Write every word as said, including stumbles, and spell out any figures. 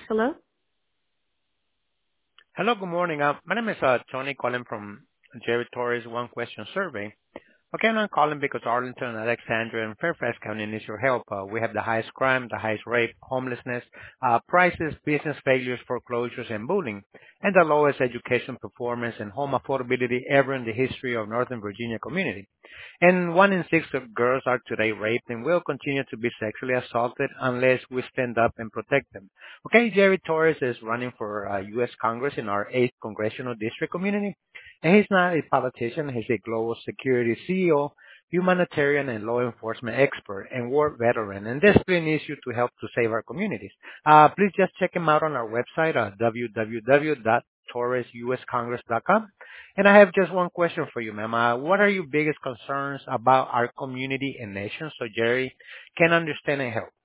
Hello? Hello, good morning. Uh, my name is uh, Tony calling from Jerry Torres One Question Survey. Okay, I'm calling because Arlington, Alexandria, and Fairfax County needs your help. Uh, we have the highest crime, the highest rape, homelessness, uh, prices, business failures, foreclosures, and bullying, and the lowest education performance and home affordability ever in the history of Northern Virginia community. And one in six of girls are today raped and will continue to be sexually assaulted unless we stand up and protect them. Okay, Jerry Torres is running for uh, U S. Congress in our eighth Congressional District community. And he's not a politician, he's a global security C E O, humanitarian and law enforcement expert, and war veteran, and desperately needs you to help to save our communities. Uh, please just check him out on our website, uh, w w w dot torres u s congress dot com. And I have just one question for you, ma'am. Uh, what are your biggest concerns about our community and nation so Jerry can understand and help?